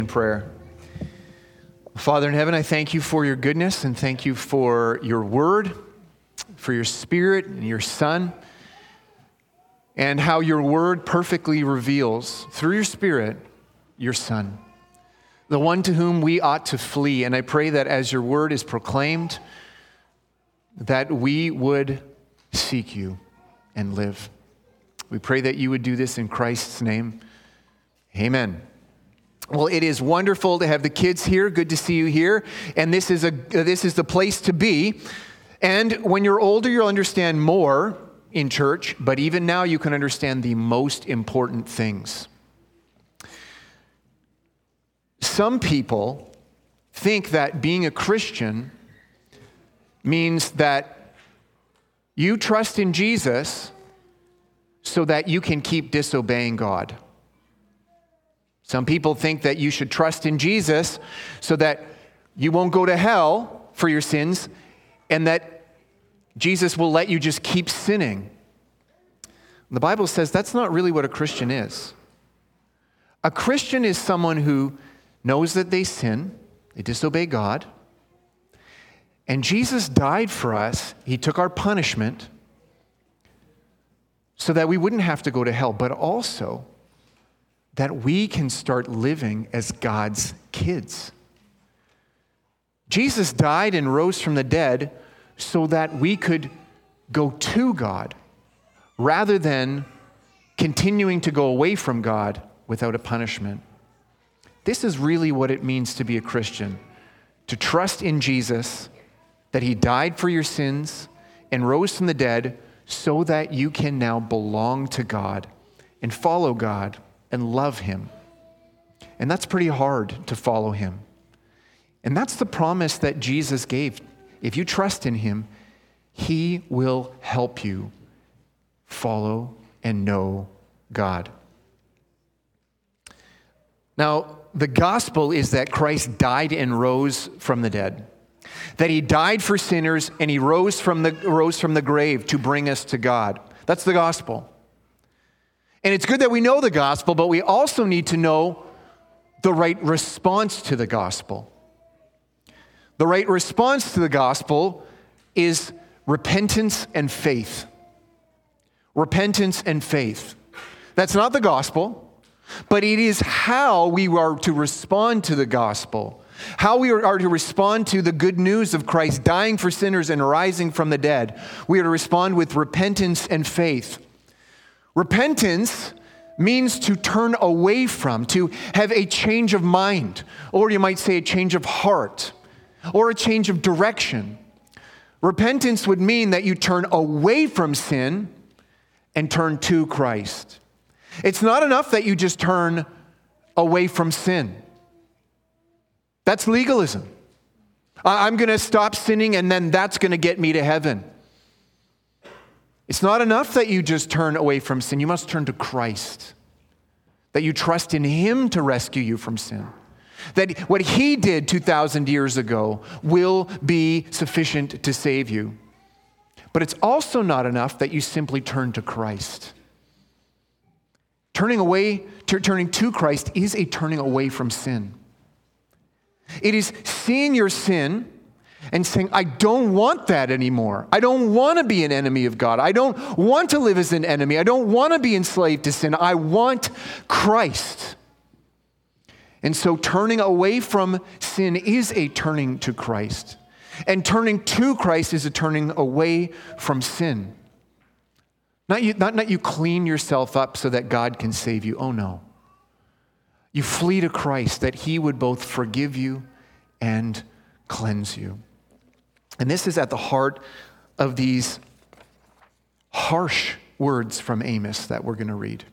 In prayer. Father in heaven, I thank you for your goodness and thank you for your word, for your Spirit and your Son, and how your word perfectly reveals through your Spirit your Son, the one to whom we ought to flee. And I pray that as your word is proclaimed, that we would seek you and live. We pray that you would do this in Christ's name. Amen. Well, it is wonderful to have the kids here. Good to see you here. And this is the place to be. And when you're older, you'll understand more in church, but even now you can understand the most important things. Some people think that being a Christian means that you trust in Jesus so that you can keep disobeying God. Some people think that you should trust in Jesus so that you won't go to hell for your sins and that Jesus will let you just keep sinning. The Bible says that's not really what a Christian is. A Christian is someone who knows that they sin, they disobey God, and Jesus died for us. He took our punishment so that we wouldn't have to go to hell, but also that we can start living as God's kids. Jesus died and rose from the dead so that we could go to God rather than continuing to go away from God without a punishment. This is really what it means to be a Christian, to trust in Jesus, that he died for your sins and rose from the dead so that you can now belong to God and follow God and love him. And that's pretty hard to follow him. And that's the promise that Jesus gave. If you trust in him, he will help you follow and know God. Now, the gospel is that Christ died and rose from the dead. That he died for sinners and he rose from the grave to bring us to God. That's the gospel. And it's good that we know the gospel, but we also need to know the right response to the gospel. The right response to the gospel is repentance and faith. Repentance and faith. That's not the gospel, but it is how we are to respond to the gospel. How we are to respond to the good news of Christ dying for sinners and rising from the dead. We are to respond with repentance and faith. Repentance means to turn away from, to have a change of mind, or you might say a change of heart, or a change of direction. Repentance would mean that you turn away from sin and turn to Christ. It's not enough that you just turn away from sin. That's legalism. I'm going to stop sinning and then that's going to get me to heaven. It's not enough that you just turn away from sin. You must turn to Christ. That you trust in him to rescue you from sin. That what he did 2,000 years ago will be sufficient to save you. But it's also not enough that you simply turn to Christ. Turning to Christ is a turning away from sin. It is seeing your sin and saying, I don't want that anymore. I don't want to be an enemy of God. I don't want to live as an enemy. I don't want to be enslaved to sin. I want Christ. And so turning away from sin is a turning to Christ. And turning to Christ is a turning away from sin. Not you clean yourself up so that God can save you. Oh no. You flee to Christ that he would both forgive you and cleanse you. And this is at the heart of these harsh words from Amos that we're going to read.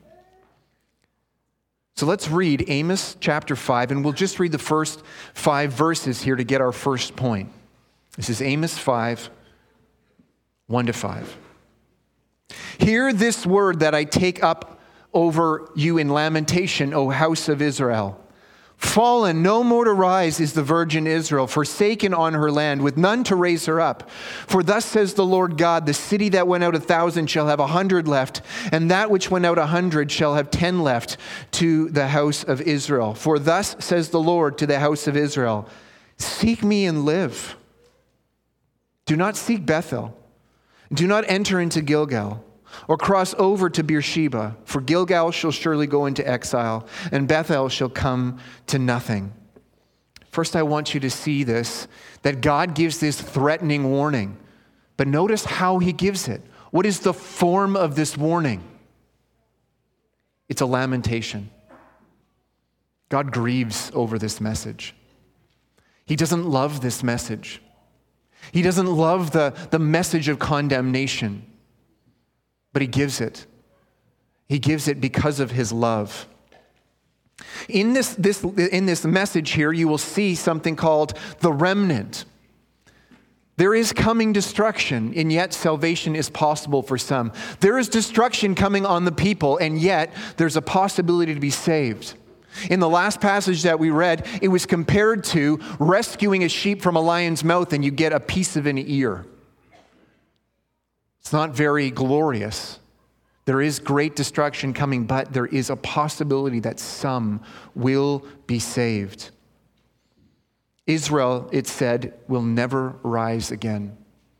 So let's read Amos chapter 5, and we'll just read the first 5 verses here to get our first point. This is Amos 5, 1-5. Hear this word that I take up over you in lamentation, O house of Israel. Fallen, no more to rise, is the virgin Israel, forsaken on her land, with none to raise her up. For thus says the Lord God, the city that went out 1,000 shall have 100 left, and that which went out 100 shall have 10 left to the house of Israel. For thus says the Lord to the house of Israel, seek me and live. Do not seek Bethel. Do not enter into Gilgal, or cross over to Beersheba, for Gilgal shall surely go into exile, and Bethel shall come to nothing. First, I want you to see this, that God gives this threatening warning. But notice how he gives it. What is the form of this warning? It's a lamentation. God grieves over this message. He doesn't love this message. He doesn't love the message of condemnation. But he gives it. He gives it because of his love. In this message here, you will see something called the remnant. There is coming destruction, and yet salvation is possible for some. There is destruction coming on the people, and yet there's a possibility to be saved. In the last passage that we read, it was compared to rescuing a sheep from a lion's mouth, and you get a piece of an ear. It's not very glorious. There is great destruction coming, but there is a possibility that some will be saved. Israel, it said, will never rise again.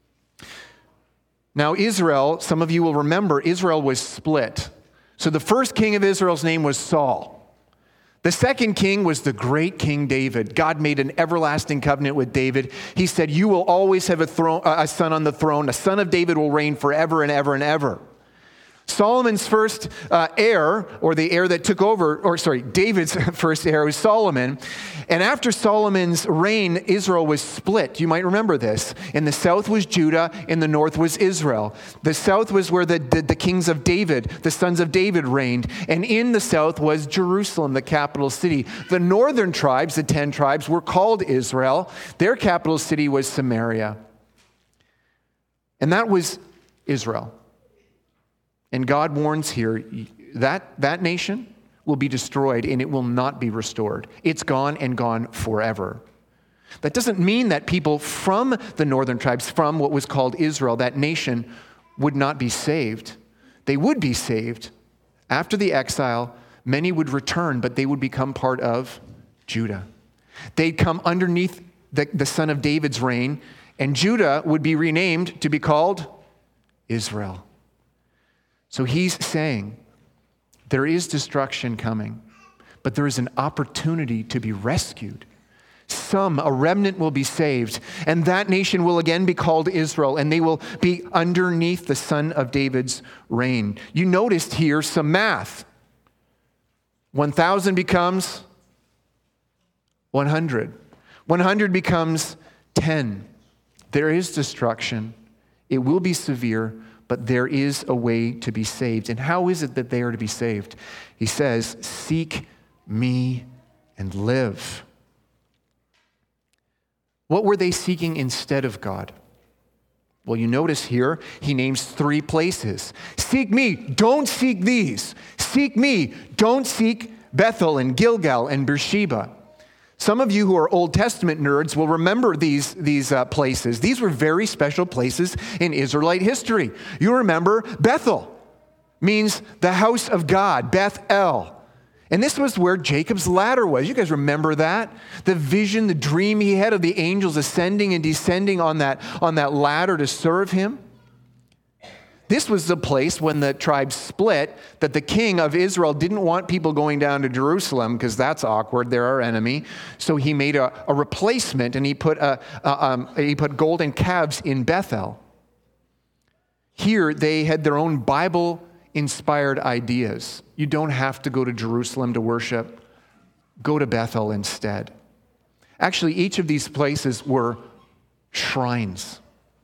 Now, Israel, some of you will remember, Israel was split. So the first king of Israel's name was Saul. The second king was the great King David. God made an everlasting covenant with David. He said, you will always have a son on the throne. A son of David will reign forever and ever and ever. Solomon's first heir, or the heir that took over, David's first heir was Solomon. And after Solomon's reign, Israel was split. You might remember this. In the south was Judah, in the north was Israel. The south was where the kings of David, the sons of David reigned. And in the south was Jerusalem, the capital city. The northern tribes, the 10 tribes, were called Israel. Their capital city was Samaria. And that was Israel. And God warns here that nation will be destroyed and it will not be restored. It's gone and gone forever. That doesn't mean that people from the northern tribes, from what was called Israel, that nation, would not be saved. They would be saved. After the exile, many would return, but they would become part of Judah. They'd come underneath the son of David's reign, and Judah would be renamed to be called Israel. So he's saying there is destruction coming, but there is an opportunity to be rescued. A remnant will be saved, and that nation will again be called Israel, and they will be underneath the son of David's reign. You noticed here some math. 1,000 becomes 100. 100 becomes 10. There is destruction. It will be severe, but there is a way to be saved. And how is it that they are to be saved? He says, seek me and live. What were they seeking instead of God? Well, you notice here, he names 3 places. Seek me, don't seek these. Seek me, don't seek Bethel and Gilgal and Beersheba. Some of you who are Old Testament nerds will remember these places. These were very special places in Israelite history. You remember Bethel means the house of God, Beth-El. And this was where Jacob's ladder was. You guys remember that? The vision, the dream he had of the angels ascending and descending on that ladder to serve him. This was the place when the tribes split that the king of Israel didn't want people going down to Jerusalem because that's awkward. They're our enemy. So he made a replacement, and he put golden calves in Bethel. Here they had their own Bible-inspired ideas. You don't have to go to Jerusalem to worship. Go to Bethel instead. Actually, each of these places were shrines.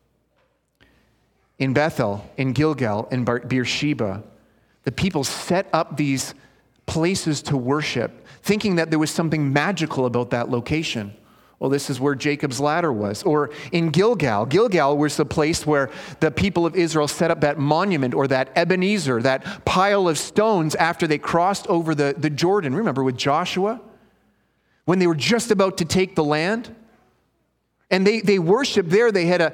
In Bethel, in Gilgal, in Beersheba, the people set up these places to worship, thinking that there was something magical about that location. Well, this is where Jacob's ladder was. Or in Gilgal. Gilgal was the place where the people of Israel set up that monument, or that Ebenezer, that pile of stones after they crossed over the Jordan. Remember with Joshua? when they were just about to take the land. And they worshiped there. They had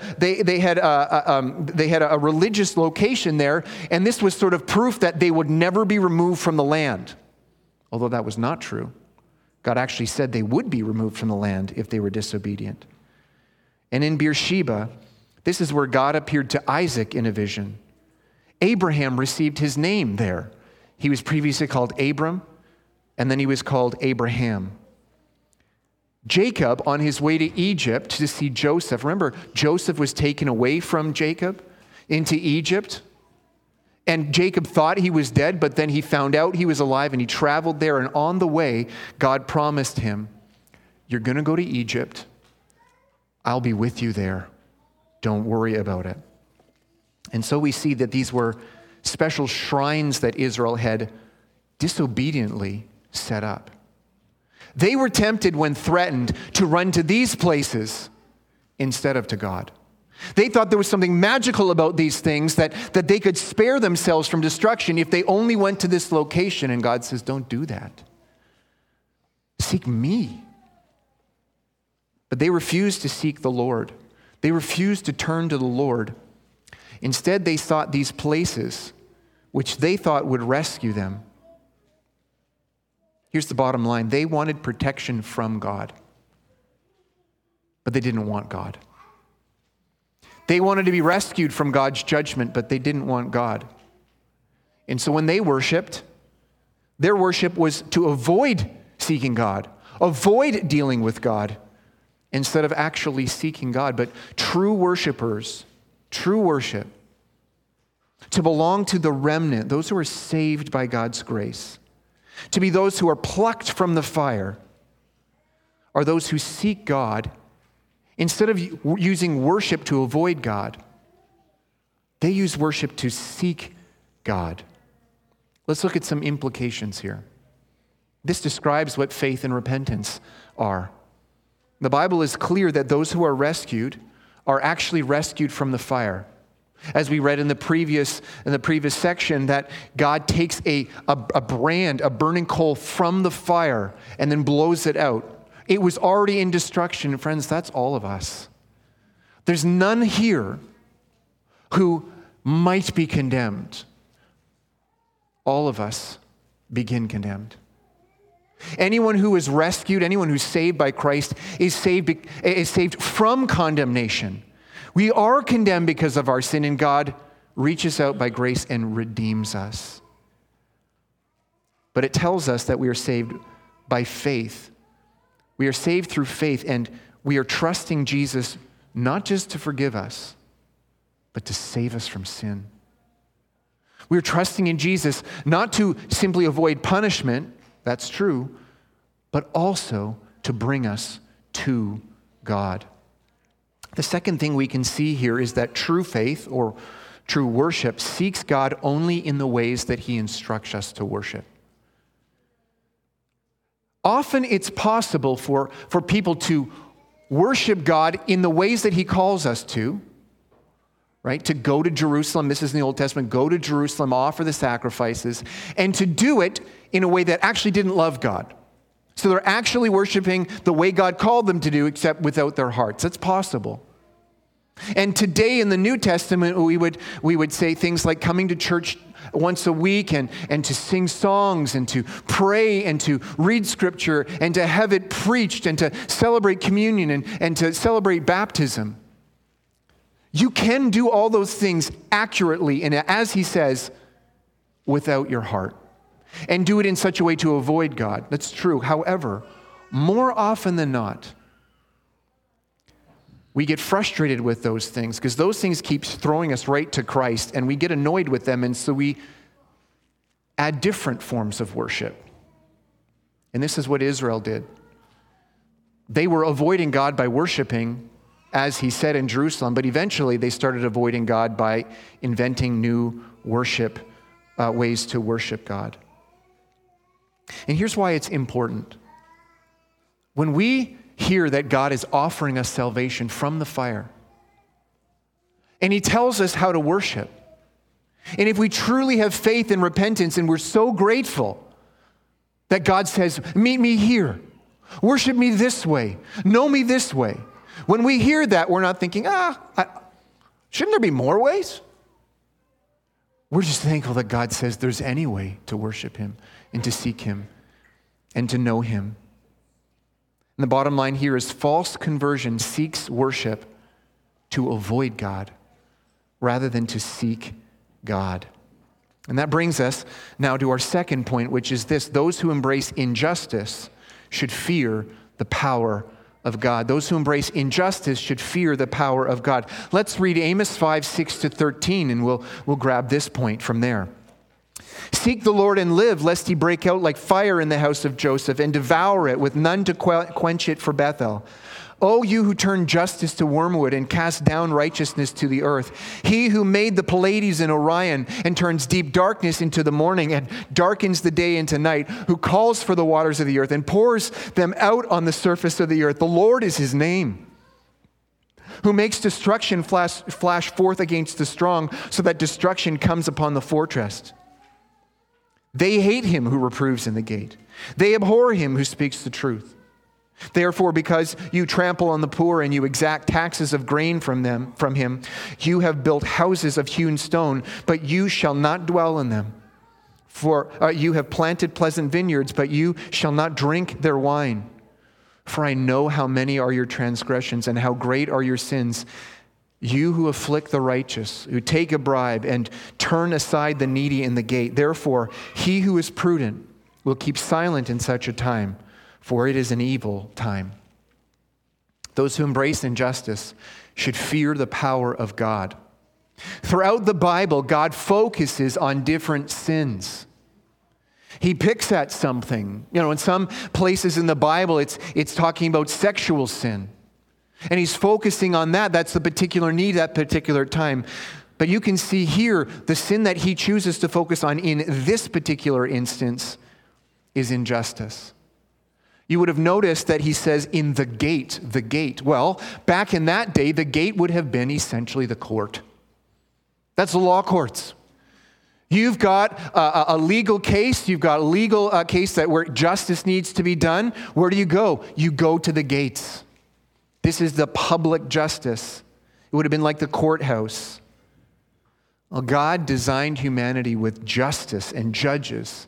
a religious location there, and this was sort of proof that they would never be removed from the land. Although that was not true. God actually said they would be removed from the land if they were disobedient. And in Beersheba, this is where God appeared to Isaac in a vision. Abraham received his name there. He was previously called Abram, and then he was called Abraham. Jacob, on his way to Egypt to see Joseph, remember, Joseph was taken away from Jacob into Egypt, and Jacob thought he was dead, but then he found out he was alive, and he traveled there, and on the way, God promised him, you're going to go to Egypt. I'll be with you there. Don't worry about it. And so we see that these were special shrines that Israel had disobediently set up. They were tempted when threatened to run to these places instead of to God. They thought there was something magical about these things, that they could spare themselves from destruction if they only went to this location. And God says, don't do that. Seek me. But they refused to seek the Lord. They refused to turn to the Lord. Instead, they sought these places which they thought would rescue them. Here's the bottom line. They wanted protection from God, but they didn't want God. They wanted to be rescued from God's judgment, but they didn't want God. And so when they worshiped, their worship was to avoid seeking God, avoid dealing with God, instead of actually seeking God. But true worshipers, true worship, to belong to the remnant, those who are saved by God's grace, to be those who are plucked from the fire, are those who seek God. Instead of using worship to avoid God, they use worship to seek God. Let's look at some implications here. This describes what faith and repentance are. The Bible is clear that those who are rescued are actually rescued from the fire. As we read in the previous section, that God takes a brand, a burning coal from the fire, and then blows it out. It was already in destruction. Friends, that's all of us. There's none here who might be condemned. All of us begin condemned. Anyone who is rescued, anyone who's saved by Christ is saved from condemnation. We are condemned because of our sin, and God reaches out by grace and redeems us. But it tells us that we are saved by faith. We are saved through faith, and we are trusting Jesus not just to forgive us, but to save us from sin. We are trusting in Jesus not to simply avoid punishment, that's true, but also to bring us to God. The second thing we can see here is that true faith or true worship seeks God only in the ways that He instructs us to worship. Often it's possible for people to worship God in the ways that He calls us to, right? To go to Jerusalem, this is in the Old Testament, go to Jerusalem, offer the sacrifices, and to do it in a way that actually didn't love God. So they're actually worshiping the way God called them to do, except without their hearts. That's possible. And today in the New Testament, we would say things like coming to church once a week and to sing songs and to pray and to read scripture and to have it preached and to celebrate communion and to celebrate baptism. You can do all those things accurately and, as he says, without your heart. And do it in such a way to avoid God. That's true. However, more often than not, we get frustrated with those things because those things keep throwing us right to Christ, and we get annoyed with them, and so we add different forms of worship. And this is what Israel did. They were avoiding God by worshiping, as he said, in Jerusalem, but eventually they started avoiding God by inventing new worship ways to worship God. And here's why it's important. When we hear that God is offering us salvation from the fire, and he tells us how to worship, and if we truly have faith and repentance, and we're so grateful that God says, meet me here, Worship me this way. Know me this way. When we hear that, we're not thinking, shouldn't there be more ways? We're just thankful that God says there's any way to worship him and to seek him and to know him. And the bottom line here is false conversion seeks worship to avoid God rather than to seek God. And that brings us now to our second point, which is this: those who embrace injustice should fear the power of God. Those who embrace injustice should fear the power of God. Let's read Amos 5, 6-13, and we'll grab this point from there. Seek the Lord and live, lest he break out like fire in the house of Joseph and devour it with none to quench it for Bethel. O you who turn justice to wormwood and cast down righteousness to the earth, he who made the Pleiades and Orion and turns deep darkness into the morning and darkens the day into night, who calls for the waters of the earth and pours them out on the surface of the earth. The Lord is his name, who makes destruction flash forth against the strong, so that destruction comes upon the fortress. They hate him who reproves in the gate. They abhor him who speaks the truth. Therefore, because you trample on the poor and you exact taxes of grain from him, you have built houses of hewn stone, but you shall not dwell in them. For you have planted pleasant vineyards, but you shall not drink their wine. For I know how many are your transgressions and how great are your sins. You who afflict the righteous, who take a bribe and turn aside the needy in the gate. Therefore, he who is prudent will keep silent in such a time, for it is an evil time. Those who embrace injustice should fear the power of God. Throughout the Bible, God focuses on different sins. He picks at something. In some places in the Bible, it's talking about sexual sin. And he's focusing on that. That's the particular need at that particular time. But you can see here, the sin that he chooses to focus on in this particular instance is injustice. You would have noticed that he says in the gate, the gate. Well, back in that day, the gate would have been essentially the court. That's the law courts. You've got a legal case. You've got a legal case where justice needs to be done. Where do you go? You go to the gates. This is the public justice. It would have been like the courthouse. Well, God designed humanity with justice and judges.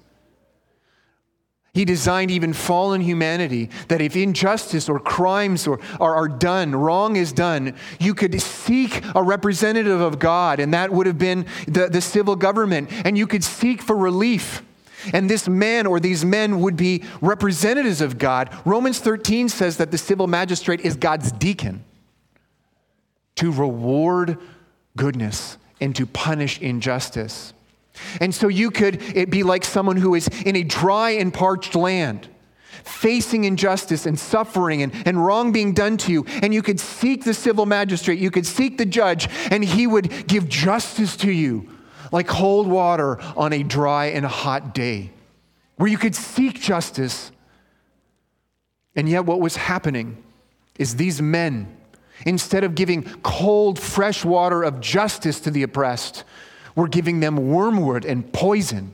He designed even fallen humanity that if injustice or crimes are done, wrong is done, you could seek a representative of God, and that would have been the civil government, and you could seek for relief. And this man or these men would be representatives of God. Romans 13 says that the civil magistrate is God's deacon to reward goodness and to punish injustice. And so it'd be like someone who is in a dry and parched land, facing injustice and suffering and wrong being done to you. And you could seek the civil magistrate, you could seek the judge, and he would give justice to you like cold water on a dry and hot day, where you could seek justice. And yet what was happening is these men, instead of giving cold, fresh water of justice to the oppressed, were giving them wormwood and poison,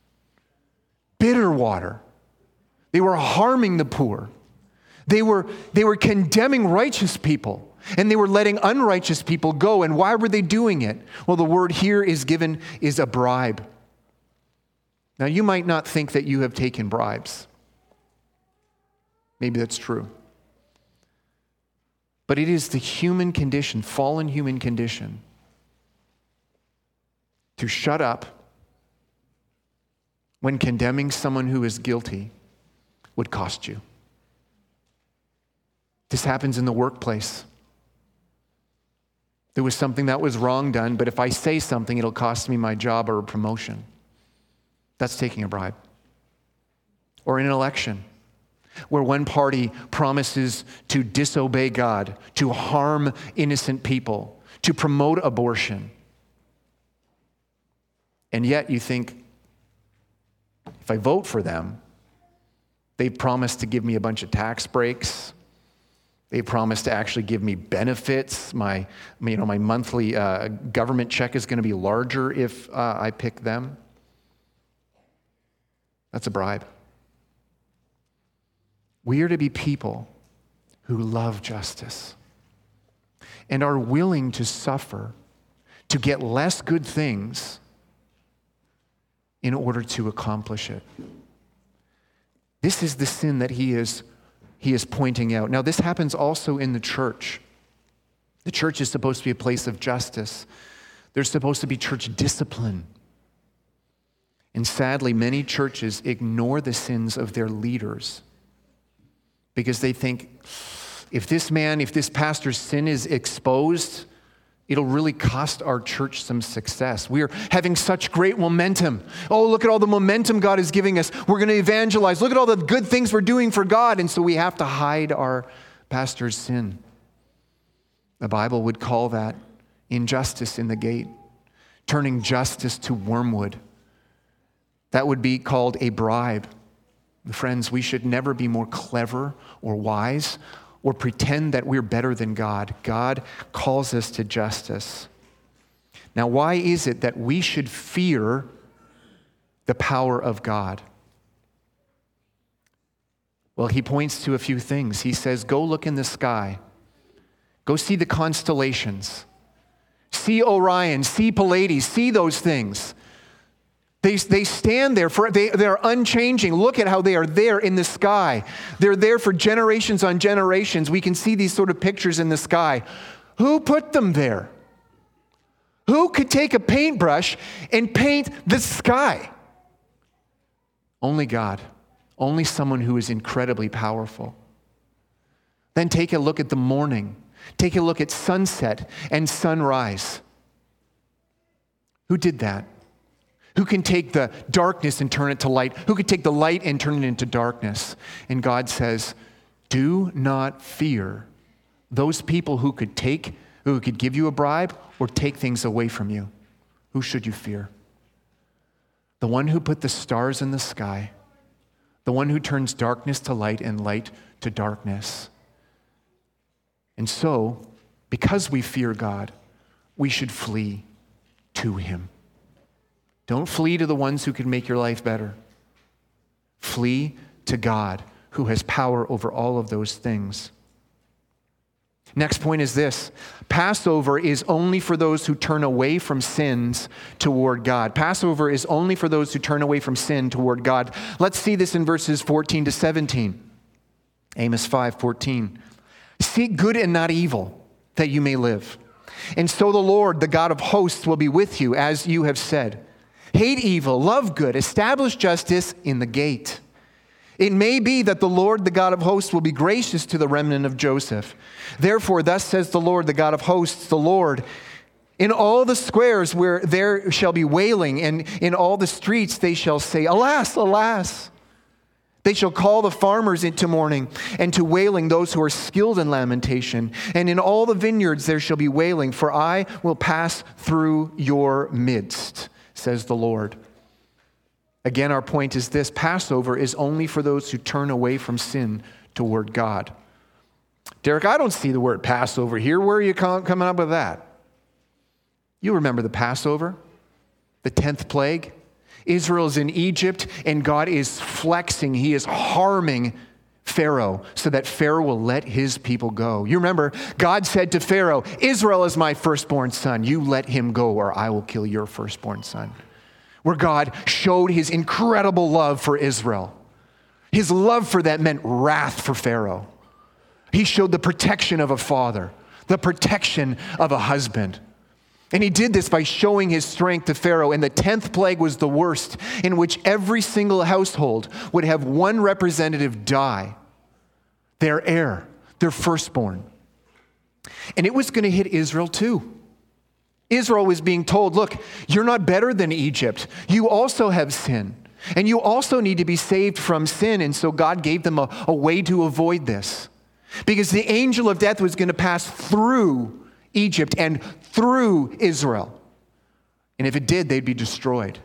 bitter water. They were harming the poor. They were condemning righteous people, and they were letting unrighteous people go. And why were they doing it? Well, the word here is a bribe. Now, you might not think that you have taken bribes. Maybe that's true. But it is the human condition, fallen human condition, to shut up when condemning someone who is guilty would cost you. This happens in the workplace. There was something that was wrong done, but if I say something, it'll cost me my job or a promotion. That's taking a bribe. Or in an election, where one party promises to disobey God, to harm innocent people, to promote abortion. And yet you think, if I vote for them, they promise to give me a bunch of tax breaks. They promise to actually give me benefits. My monthly government check is going to be larger if I pick them. That's a bribe. We are to be people who love justice and are willing to suffer to get less good things in order to accomplish it. This is the sin that he is pointing out. Now, this happens also in the church. The church is supposed to be a place of justice. There's supposed to be church discipline. And sadly, many churches ignore the sins of their leaders because they think, if this pastor's sin is exposed, it'll really cost our church some success. We're having such great momentum. Oh, look at all the momentum God is giving us. We're going to evangelize. Look at all the good things we're doing for God. And so we have to hide our pastor's sin. The Bible would call that injustice in the gate, turning justice to wormwood. That would be called a bribe. Friends, we should never be more clever or wise or pretend that we're better than God. God calls us to justice. Now, why is it that we should fear the power of God? Well, he points to a few things. He says, go look in the sky. Go see the constellations. See Orion, see Pleiades, see those things. They stand there, they're unchanging. Look at how they are there in the sky. They're there for generations on generations. We can see these sort of pictures in the sky. Who put them there? Who could take a paintbrush and paint the sky? Only God. Only someone who is incredibly powerful. Then take a look at the morning. Take a look at sunset and sunrise. Who did that? Who can take the darkness and turn it to light? Who could take the light and turn it into darkness? And God says, do not fear those people who could give you a bribe or take things away from you. Who should you fear? The one who put the stars in the sky, the one who turns darkness to light and light to darkness. And so, because we fear God, we should flee to him. Don't flee to the ones who can make your life better. Flee to God, who has power over all of those things. Next point is this. Passover is only for those who turn away from sins toward God. Passover is only for those who turn away from sin toward God. Let's see this in verses 14 to 17. Amos 5:14. Seek good and not evil, that you may live. And so the Lord, the God of hosts, will be with you, as you have said. Hate evil, love good, establish justice in the gate. It may be that the Lord, the God of hosts, will be gracious to the remnant of Joseph. Therefore, thus says the Lord, the God of hosts, the Lord, in all the squares where there shall be wailing, and in all the streets they shall say, alas, alas. They shall call the farmers into mourning, and to wailing those who are skilled in lamentation. And in all the vineyards there shall be wailing, for I will pass through your midst, says the Lord. Again, our point is this. Passover is only for those who turn away from sin toward God. Derek, I don't see the word Passover here. Where are you coming up with that? You remember the Passover, the 10th plague. Israel's in Egypt, and God is flexing. He is harming Pharaoh so that Pharaoh will let his people go. You remember, God said to Pharaoh, Israel is my firstborn son. You let him go, or I will kill your firstborn son. Where God showed his incredible love for Israel. His love for that meant wrath for Pharaoh. He showed the protection of a father, the protection of a husband. And he did this by showing his strength to Pharaoh. And the 10th plague was the worst, in which every single household would have one representative die, their heir, their firstborn. And it was going to hit Israel too. Israel was being told, look, you're not better than Egypt. You also have sin. And you also need to be saved from sin. And so God gave them a way to avoid this. Because the angel of death was going to pass through Egypt and through Israel. And if it did, they'd be destroyed.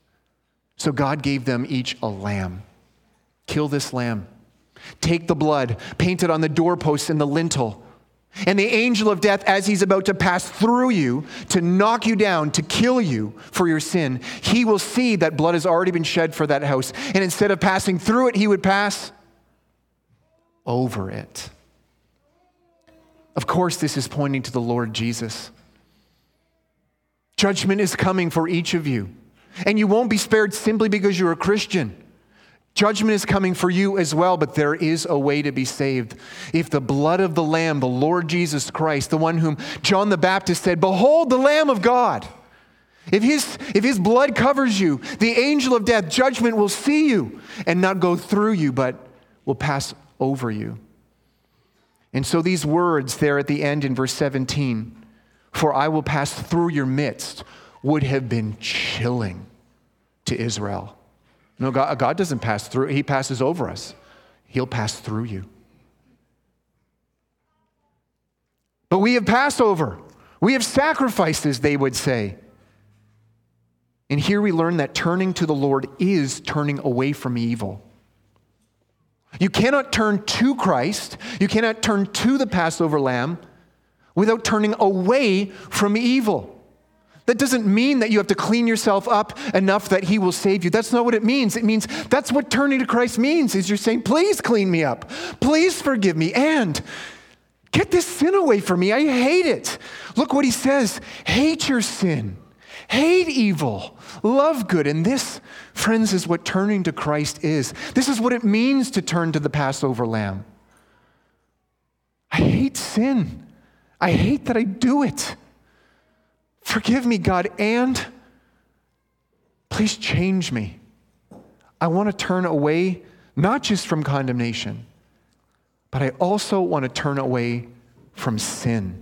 So God gave them each a lamb. Kill this lamb. Take the blood, paint it on the doorposts and the lintel. And the angel of death, as he's about to pass through you, to knock you down, to kill you for your sin, he will see that blood has already been shed for that house. And instead of passing through it, he would pass over it. Of course, this is pointing to the Lord Jesus. Judgment is coming for each of you. And you won't be spared simply because you're a Christian. Judgment is coming for you as well, but there is a way to be saved. If the blood of the Lamb, the Lord Jesus Christ, the one whom John the Baptist said, "Behold the Lamb of God." If his blood covers you, the angel of death, judgment, will see you and not go through you, but will pass over you. And so these words there at the end in verse 17, "For I will pass through your midst," would have been chilling to Israel. No, God doesn't pass through. He passes over us. He'll pass through you. But we have Passover. We have sacrifices, they would say. And here we learn that turning to the Lord is turning away from evil. You cannot turn to Christ, you cannot turn to the Passover lamb without turning away from evil. That doesn't mean that you have to clean yourself up enough that he will save you. That's not what it means. It means that's what turning to Christ means, is you're saying, "Please clean me up. Please forgive me. And get this sin away from me. I hate it." Look what he says. Hate your sin. Hate evil. Love good. And this, friends, is what turning to Christ is. This is what it means to turn to the Passover lamb. I hate sin. I hate that I do it. Forgive me, God, and please change me. I want to turn away, not just from condemnation, but I also want to turn away from sin.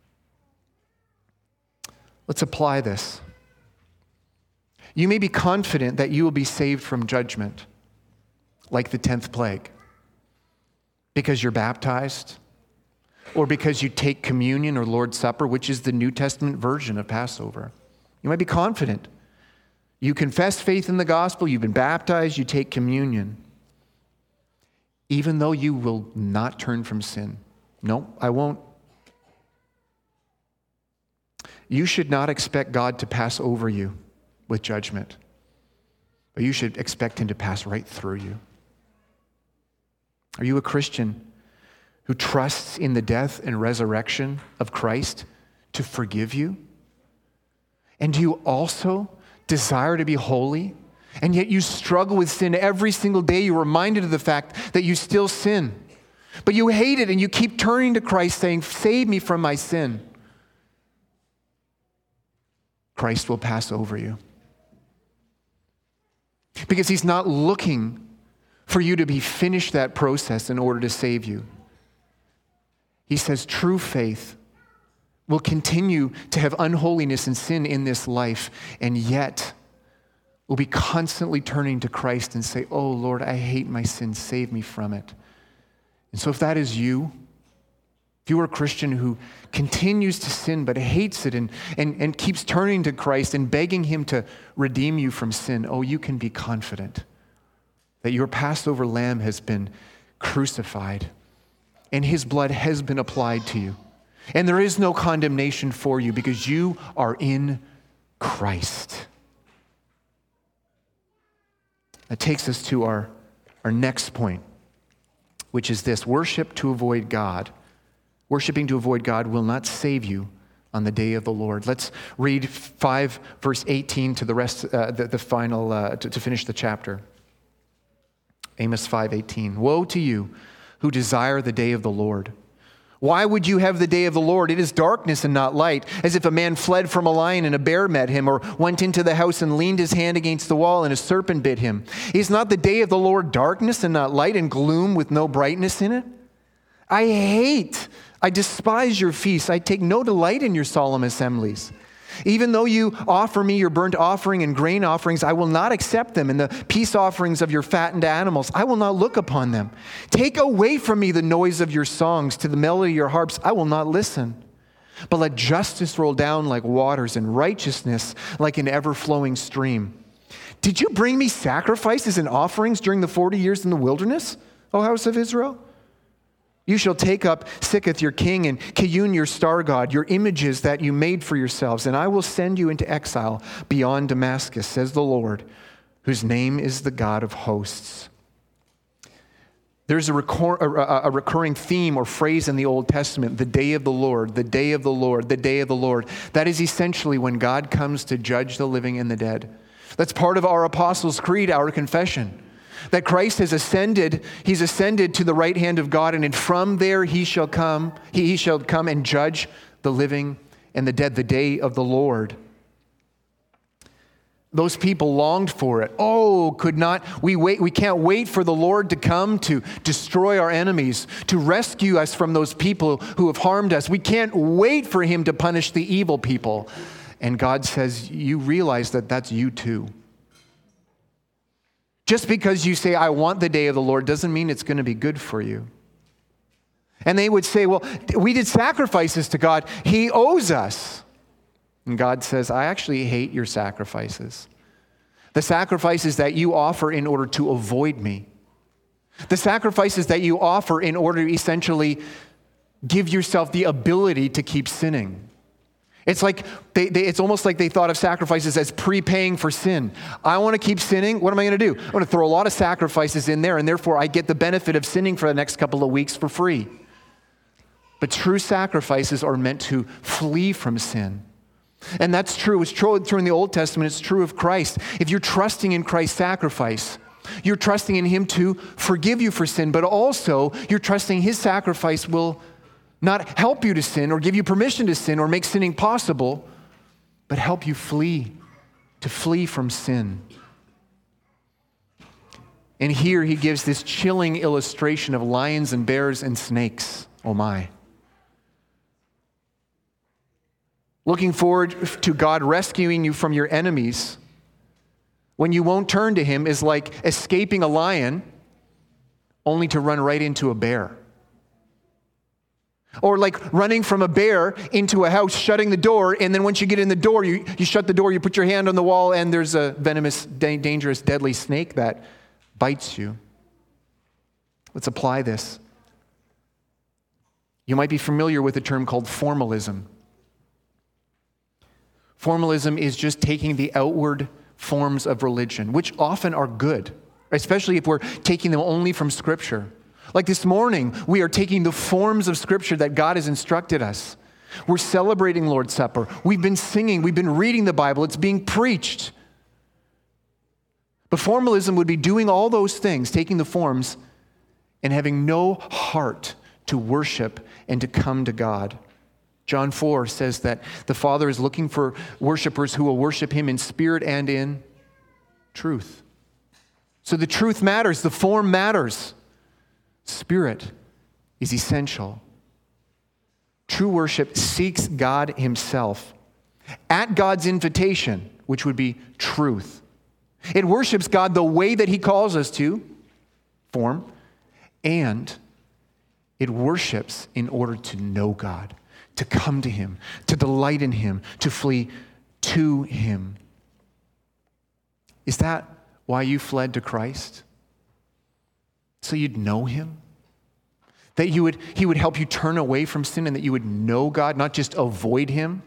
Let's apply this. You may be confident that you will be saved from judgment, like the 10th plague, because you're baptized, or because you take communion or Lord's Supper, which is the New Testament version of Passover. You might be confident. You confess faith in the gospel, you've been baptized, you take communion, even though you will not turn from sin. No, I won't. You should not expect God to pass over you with judgment, but you should expect him to pass right through you. Are you a Christian who trusts in the death and resurrection of Christ to forgive you? And do you also desire to be holy? And yet you struggle with sin every single day. You're reminded of the fact that you still sin. But you hate it and you keep turning to Christ saying, "Save me from my sin." Christ will pass over you. Because he's not looking for you to be finished that process in order to save you. He says true faith will continue to have unholiness and sin in this life, and yet will be constantly turning to Christ and say, "Oh Lord, I hate my sin, save me from it." And so if that is you, if you are a Christian who continues to sin but hates it and keeps turning to Christ and begging him to redeem you from sin, oh, you can be confident that your Passover lamb has been crucified and his blood has been applied to you. And there is no condemnation for you because you are in Christ. That takes us to our next point, which is this: worship to avoid God. Worshiping to avoid God will not save you on the day of the Lord. Let's read 5 verse 18 to the rest, the final, to finish the chapter. Amos 5:18. Woe to you who desire the day of the Lord. Why would you have the day of the Lord? It is darkness and not light, as if a man fled from a lion and a bear met him, or went into the house and leaned his hand against the wall and a serpent bit him. Is not the day of the Lord darkness and not light, and gloom with no brightness in it? I despise your feasts. I take no delight in your solemn assemblies. Even though you offer me your burnt offering and grain offerings, I will not accept them, and the peace offerings of your fattened animals, I will not look upon them. Take away from me the noise of your songs. To the melody of your harps, I will not listen. But let justice roll down like waters and righteousness like an ever-flowing stream. Did you bring me sacrifices and offerings during the 40 years in the wilderness, O house of Israel? You shall take up Sikkoth your king and Kiyun your star god, your images that you made for yourselves, and I will send you into exile beyond Damascus, says the Lord, whose name is the God of hosts. There's a recurring theme or phrase in the Old Testament, the day of the Lord, the day of the Lord, the day of the Lord. That is essentially when God comes to judge the living and the dead. That's part of our Apostles' Creed, our confession, that Christ has ascended, he's ascended to the right hand of God, and from there he shall come and judge the living and the dead, the day of the Lord. Those people longed for it. Oh, could not we wait? We can't wait for the Lord to come to destroy our enemies, to rescue us from those people who have harmed us. We can't wait for him to punish the evil people. And God says, you realize that that's you too. Just because you say, I want the day of the Lord, doesn't mean it's going to be good for you. And they would say, well, we did sacrifices to God. He owes us. And God says, I actually hate your sacrifices. The sacrifices that you offer in order to avoid me. The sacrifices that you offer in order to essentially give yourself the ability to keep sinning. It's like it's almost like they thought of sacrifices as prepaying for sin. I want to keep sinning. What am I going to do? I'm going to throw a lot of sacrifices in there, and therefore I get the benefit of sinning for the next couple of weeks for free. But true sacrifices are meant to flee from sin. And that's true. It's true in the Old Testament. It's true of Christ. If you're trusting in Christ's sacrifice, you're trusting in him to forgive you for sin, but also you're trusting his sacrifice will not help you to sin or give you permission to sin or make sinning possible, but help you to flee from sin. And here he gives this chilling illustration of lions and bears and snakes. Oh my. Looking forward to God rescuing you from your enemies when you won't turn to him is like escaping a lion only to run right into a bear. Or like running from a bear into a house, shutting the door, and then once you get in the door, you shut the door, you put your hand on the wall, and there's a venomous, dangerous, deadly snake that bites you. Let's apply this. You might be familiar with a term called formalism. Formalism is just taking the outward forms of religion, which often are good, especially if we're taking them only from Scripture. Like this morning, we are taking the forms of Scripture that God has instructed us. We're celebrating Lord's Supper. We've been singing. We've been reading the Bible. It's being preached. But formalism would be doing all those things, taking the forms, and having no heart to worship and to come to God. John 4 says that the Father is looking for worshipers who will worship him in spirit and in truth. So the truth matters. The form matters. Spirit is essential. True worship seeks God himself at God's invitation, which would be truth. It worships God the way that he calls us to, form, and it worships in order to know God, to come to him, to delight in him, to flee to him. Is that why you fled to Christ? So you'd know him? That he would help you turn away from sin and that you would know God, not just avoid him?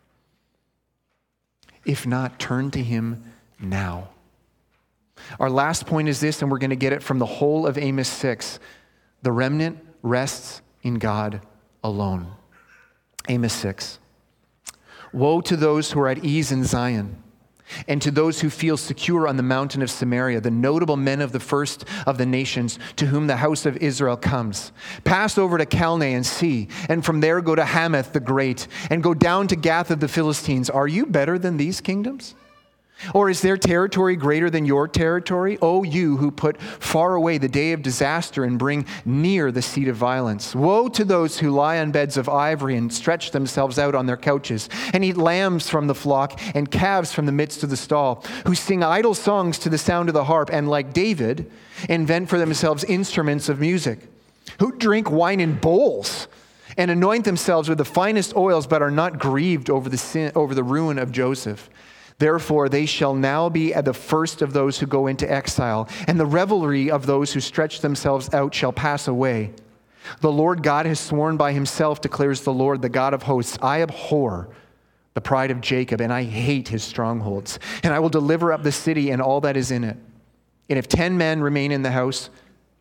If not, turn to him now. Our last point is this, and we're going to get it from the whole of Amos 6. The remnant rests in God alone. Amos 6. Woe to those who are at ease in Zion, and to those who feel secure on the mountain of Samaria, the notable men of the first of the nations to whom the house of Israel comes. Pass over to Calneh and see, and from there go to Hamath the great, and go down to Gath of the Philistines. Are you better than these kingdoms? Or is their territory greater than your territory? O you who put far away the day of disaster and bring near the seat of violence. Woe to those who lie on beds of ivory and stretch themselves out on their couches and eat lambs from the flock and calves from the midst of the stall, who sing idle songs to the sound of the harp and, like David, invent for themselves instruments of music, who drink wine in bowls and anoint themselves with the finest oils but are not grieved over the ruin of Joseph. Therefore, they shall now be at the first of those who go into exile, and the revelry of those who stretch themselves out shall pass away. The Lord God has sworn by himself, declares the Lord, the God of hosts, I abhor the pride of Jacob, and I hate his strongholds. And I will deliver up the city and all that is in it. And if 10 men remain in the house,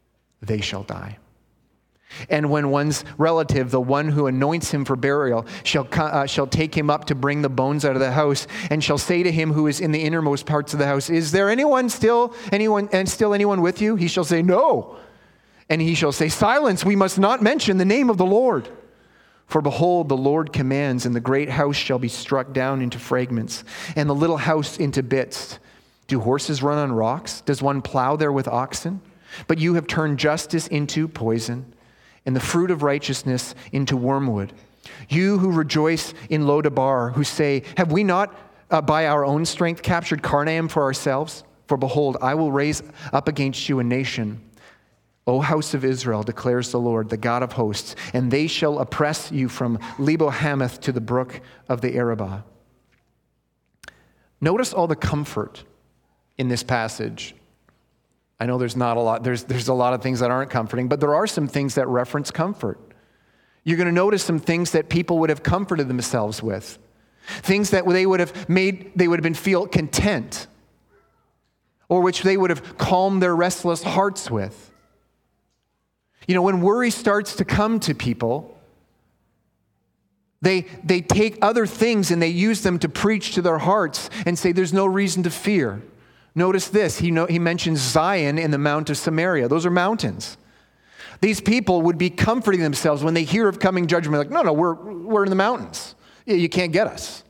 they shall die. And when one's relative, the one who anoints him for burial, shall take him up to bring the bones out of the house, and shall say to him who is in the innermost parts of the house, is there still anyone with you? He shall say, no. And he shall say, silence, we must not mention the name of the Lord. For behold, the Lord commands, and the great house shall be struck down into fragments, and the little house into bits. Do horses run on rocks? Does one plow there with oxen? But you have turned justice into poison, and the fruit of righteousness into wormwood. You who rejoice in Lodabar, who say, have we not by our own strength captured Karnaim for ourselves? For behold, I will raise up against you a nation, O house of Israel, declares the Lord, the God of hosts, and they shall oppress you from Lebo Hamath to the brook of the Arabah. Notice all the comfort in this passage. I know there's not a lot, there's a lot of things that aren't comforting, but there are some things that reference comfort. You're going to notice some things that people would have comforted themselves with. Things that they would have been feel content, or which they would have calmed their restless hearts with. You know, when worry starts to come to people, they take other things and they use them to preach to their hearts and say there's no reason to fear. Notice this, he mentions Zion in the Mount of Samaria. Those are mountains. These people would be comforting themselves when they hear of coming judgment, like, no, we're in the mountains. You can't get us.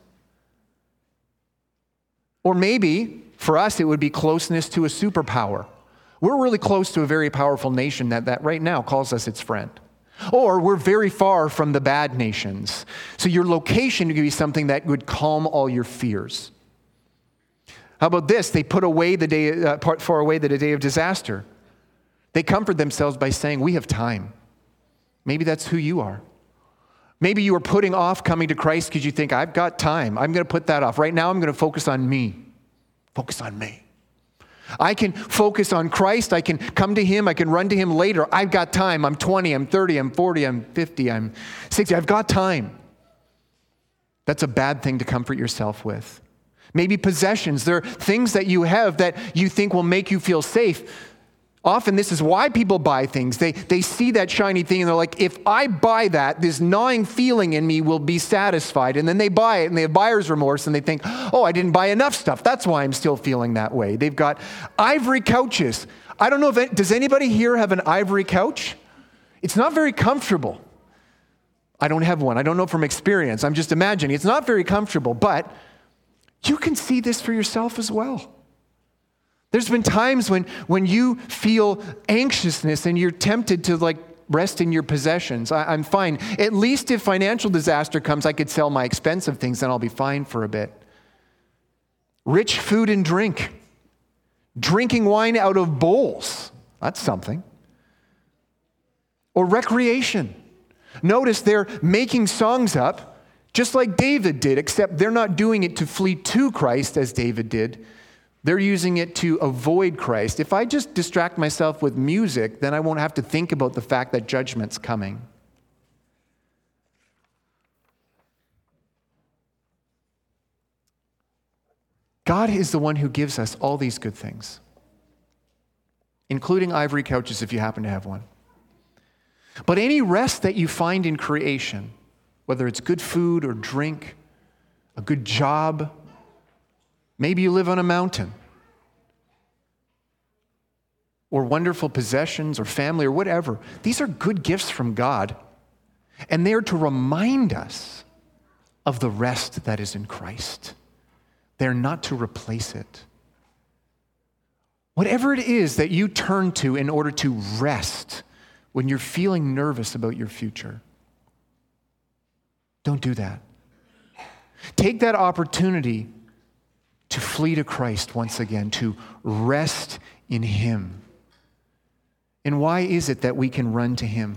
Or maybe, for us, it would be closeness to a superpower. We're really close to a very powerful nation that right now calls us its friend. Or we're very far from the bad nations. So your location could be something that would calm all your fears. How about this? They put far away the day of disaster. They comfort themselves by saying, we have time. Maybe that's who you are. Maybe you are putting off coming to Christ because you think, I've got time. I'm going to put that off. Right now, I'm going to focus on me. Focus on me. I can focus on Christ. I can come to Him. I can run to Him later. I've got time. I'm 20, I'm 30, I'm 40, I'm 50, I'm 60. I've got time. That's a bad thing to comfort yourself with. Maybe possessions. There are things that you have that you think will make you feel safe. Often this is why people buy things. They see that shiny thing and they're like, if I buy that, this gnawing feeling in me will be satisfied. And then they buy it and they have buyer's remorse and they think, oh, I didn't buy enough stuff. That's why I'm still feeling that way. They've got ivory couches. I don't know does anybody here have an ivory couch? It's not very comfortable. I don't have one. I don't know from experience. I'm just imagining. It's not very comfortable, but you can see this for yourself as well. There's been times when you feel anxiousness and you're tempted to rest in your possessions. I'm fine. At least if financial disaster comes, I could sell my expensive things and I'll be fine for a bit. Rich food and drink. Drinking wine out of bowls. That's something. Or recreation. Notice they're making songs up just like David did, except they're not doing it to flee to Christ as David did. They're using it to avoid Christ. If I just distract myself with music, then I won't have to think about the fact that judgment's coming. God is the one who gives us all these good things, including ivory couches if you happen to have one. But any rest that you find in creation, whether it's good food or drink, a good job, maybe you live on a mountain, or wonderful possessions or family or whatever. These are good gifts from God, and they are to remind us of the rest that is in Christ. They're not to replace it. Whatever it is that you turn to in order to rest when you're feeling nervous about your future, don't do that. Take that opportunity to flee to Christ once again, to rest in Him. And why is it that we can run to Him?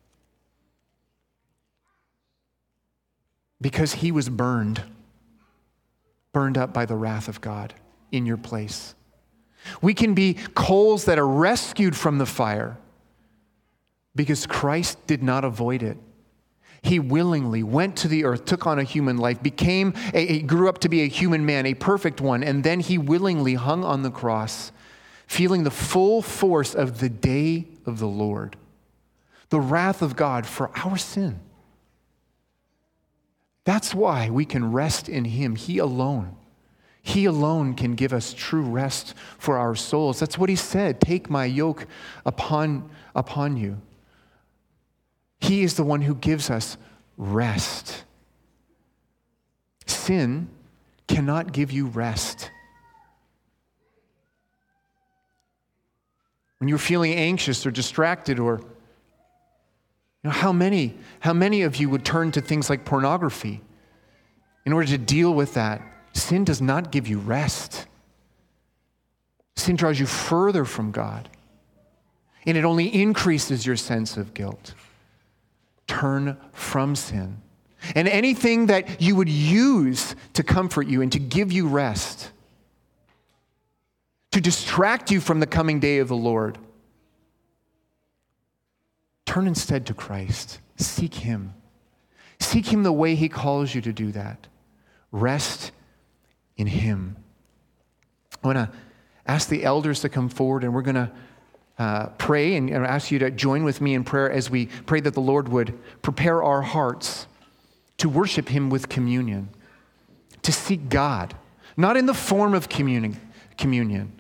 Because He was burned up by the wrath of God in your place. We can be coals that are rescued from the fire because Christ did not avoid it. He willingly went to the earth, took on a human life, grew up to be a human man, a perfect one, and then He willingly hung on the cross, feeling the full force of the day of the Lord, the wrath of God for our sin. That's why we can rest in him. He alone can give us true rest for our souls. That's what he said. Take my yoke upon you. He is the one who gives us rest. Sin cannot give you rest. When you're feeling anxious or distracted, or how many of you would turn to things like pornography in order to deal with that? Sin does not give you rest. Sin draws you further from God, and it only increases your sense of guilt. Turn from sin. And anything that you would use to comfort you and to give you rest, to distract you from the coming day of the Lord, turn instead to Christ. Seek him. Seek him the way he calls you to do that. Rest in him. I want to ask the elders to come forward, and we're going to pray and ask you to join with me in prayer as we pray that the Lord would prepare our hearts to worship him with communion, to seek God, not in the form of communion,